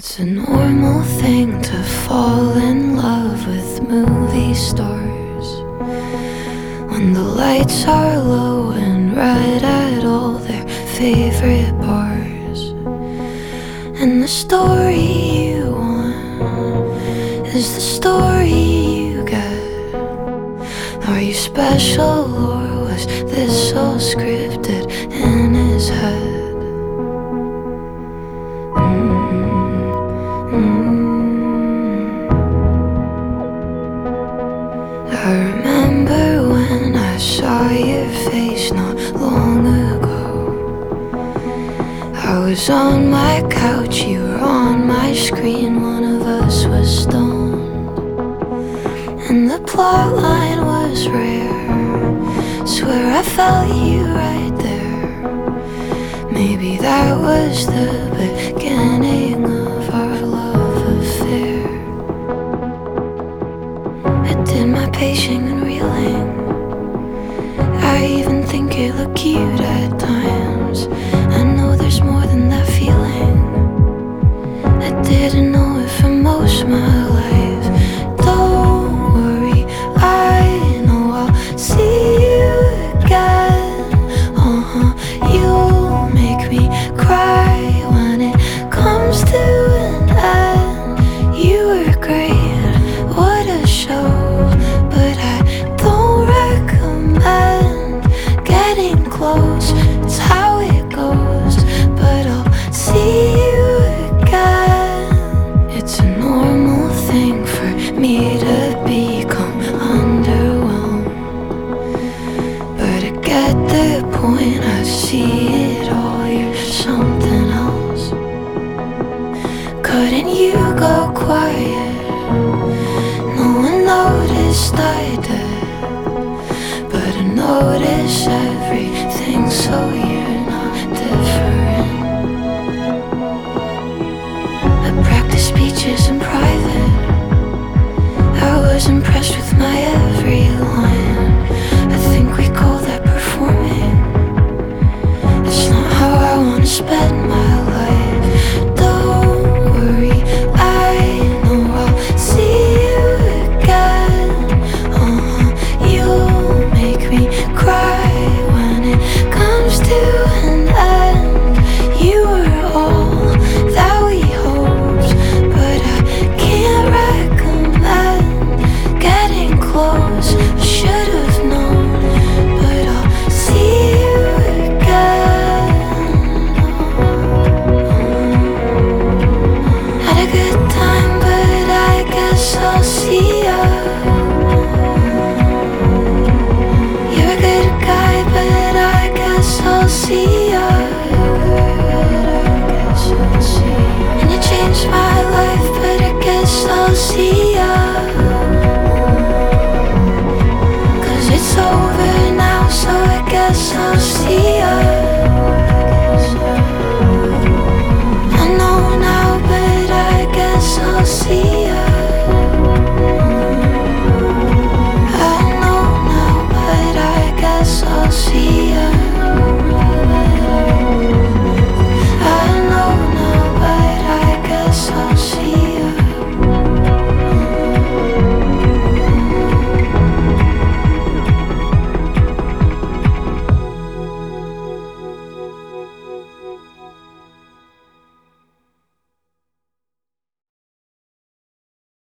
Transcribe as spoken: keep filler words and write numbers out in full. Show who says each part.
Speaker 1: It's a normal thing to fall in love with movie stars when the lights are low and right at all their favorite bars. And the story you want is the story you get. Are you special or was this all scripted in his head? I remember when I saw your face not long ago. I was on my couch, you were on my screen, one of us was stoned. And the plot line was rare, swear I felt you right there. Maybe that was the beginning of our love affair. I did my pacing and reeling, I even think it looked cute at times. I know there's more than that feeling, I didn't know it for most of my life. Don't worry, I know I'll see you again. Uh-huh, you'll make me cry when it comes to an end. You were great, what a show, but I don't recommend getting close. It's how it goes, but I'll see you again. It's a normal thing for me to become underwhelmed, but I get the point, I see it all, you're something else. Couldn't you go quiet? No one noticed I did, but I notice everything, so you're not different. I practice speeches